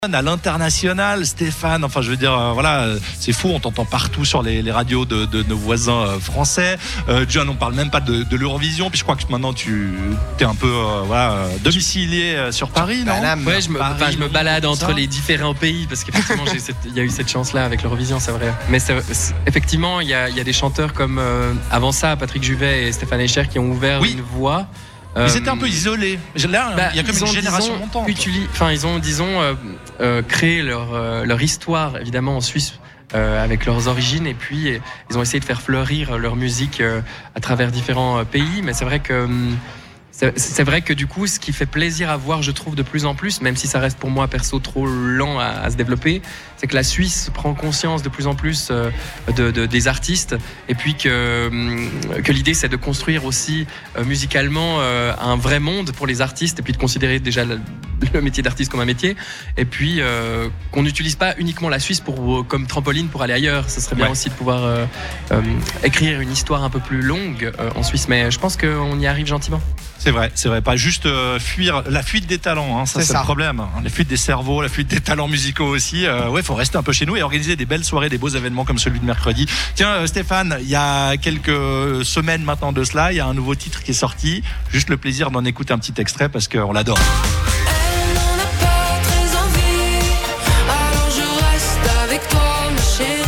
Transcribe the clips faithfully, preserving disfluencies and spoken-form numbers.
À l'international, Stéphane, enfin je veux dire, euh, voilà, euh, c'est fou, on t'entend partout sur les, les radios de, de nos voisins euh, français. Euh, John, on parle même pas de, de l'Eurovision, puis je crois que maintenant tu es un peu euh, voilà, euh, domicilié euh, sur Paris, non? Ouais, je me, Paris, enfin, je me balade entre ça. les différents pays parce qu'effectivement, j'ai cette- il y a eu cette chance-là avec l'Eurovision, c'est vrai. Mais c'est- c'est- effectivement, il y a, il y a des chanteurs comme euh, avant ça, Patrick Juvet et Stéphane Echer qui ont ouvert Oui. une voie. Ils étaient un peu isolés. Là, Bah, il y a comme ils une ont, génération disons, montante. utili- Enfin, ils ont, disons, euh, euh, créé leur, euh, leur histoire, évidemment, en Suisse, euh, avec leurs origines, et puis euh, ils ont essayé de faire fleurir leur musique euh, à travers différents euh, pays. Mais c'est vrai que hum, c'est, c'est vrai que du coup, ce qui fait plaisir à voir, je trouve, de plus en plus, même si ça reste pour moi perso trop lent à, à se développer, c'est que la Suisse prend conscience de plus en plus euh, de, de, des artistes, et puis que, hum, que l'idée c'est de construire aussi euh, musicalement euh, un vrai monde pour les artistes, et puis de considérer déjà le, le métier d'artiste comme un métier, et puis euh, qu'on n'utilise pas uniquement la Suisse pour, comme trampoline pour aller ailleurs. Ce serait bien Ouais. aussi de pouvoir euh, euh, écrire une histoire un peu plus longue euh, en Suisse, mais je pense qu'on y arrive gentiment. C'est vrai, c'est vrai. Pas juste euh, fuir la fuite des talents, hein, ça C'est c'est ça. le problème. hein. La fuite des cerveaux, la fuite des talents musicaux aussi. Euh, ouais, faut rester un peu chez nous et organiser des belles soirées, des beaux événements comme celui de mercredi. Tiens, euh, Stéphane, il y a quelques semaines maintenant de cela, il y a un nouveau titre qui est sorti. Juste le plaisir d'en écouter un petit extrait parce qu'on l'adore. Elle n'en a pas très envie, alors je reste avec toi, ma chérie.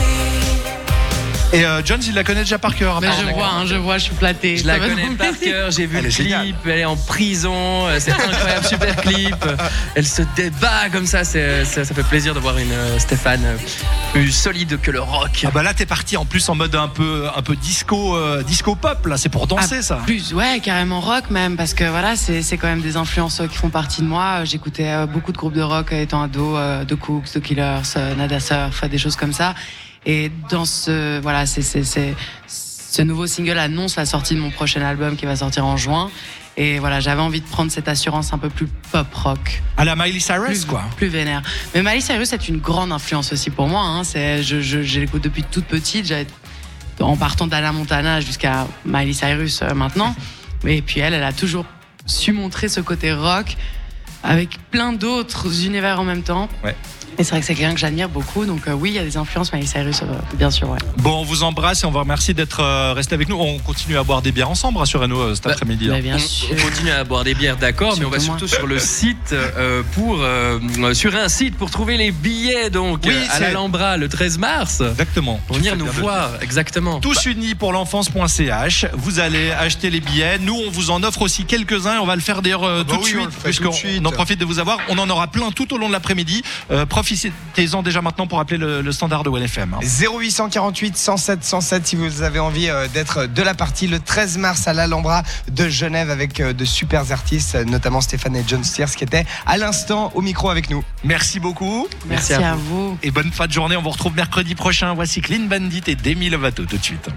Et euh, Jones, il la connaît déjà par cœur. Mais apparemment. je vois, hein, je vois, je suis flattée. Je Ça la va connais nous par plaisir. cœur, j'ai vu Elle le est clip, géniale. elle est en prison, euh, c'est incroyable, super clip. Elle se débat comme ça, c'est, ça, ça fait plaisir de voir une euh, Stéphane euh, plus solide que le rock. Ah bah là t'es parti en plus en mode un peu un peu disco euh, disco pop là, c'est pour danser Ah, ça. Plus, ouais, carrément rock même, parce que voilà, c'est, c'est quand même des influences euh, qui font partie de moi. Euh, J'écoutais euh, beaucoup de groupes de rock euh, étant ado, euh, The Cooks, The Killers, euh, Nada Surf, des choses comme ça. Et dans ce, voilà, c'est, c'est, c'est, ce nouveau single annonce la sortie de mon prochain album qui va sortir en juin. Et voilà, j'avais envie de prendre cette assurance un peu plus pop rock. À la Miley Cyrus Plus, quoi. plus vénère. Mais Miley Cyrus est une grande influence aussi pour moi. Hein. C'est, je, je, je l'écoute depuis toute petite. J'avais, en partant d'Anna Montana jusqu'à Miley Cyrus euh, maintenant. Et puis elle, elle a toujours su montrer ce côté rock avec plein d'autres univers en même temps. Ouais. Et c'est vrai que c'est quelqu'un que j'admire beaucoup. Donc euh, oui, il y a des influences Miley Cyrus, euh, bien sûr. Ouais. Bon, on vous embrasse et on vous remercie d'être euh, resté avec nous. On continue à boire des bières ensemble, rassurez-nous euh, cet Bah, après-midi. Mais hein. bien On, sûr. on continue à boire des bières, d'accord, mais on va Surtout surtout sur le site euh, pour euh, sur un site pour trouver les billets donc Oui, euh, à c'est- l'Alhambra le treize mars. Exactement. Pour Tu venir fais nous bien de le voir, exactement. Tous unis pour l'enfance point c h. Vous allez acheter les billets. Nous, on vous en offre aussi quelques-uns et on va le faire d'ailleurs euh, bah tout de oui, on suite, le fait tout puisqu'on de suite. on en profite de vous avoir. On en aura plein tout au long de l'après-midi. Euh, profitez-en déjà maintenant pour appeler le, le standard de W N F M. hein. zéro huit cent quarante-huit cent sept cent sept si vous avez envie euh, d'être de la partie le treize mars à l'Alhambra de Genève avec euh, de super artistes, euh, notamment Stéphane et John Steers qui étaient à l'instant au micro avec nous. Merci beaucoup Merci, Merci à à vous. et bonne fin de journée. On vous retrouve mercredi prochain. Voici Clean Bandit et Demi Lovato tout de suite.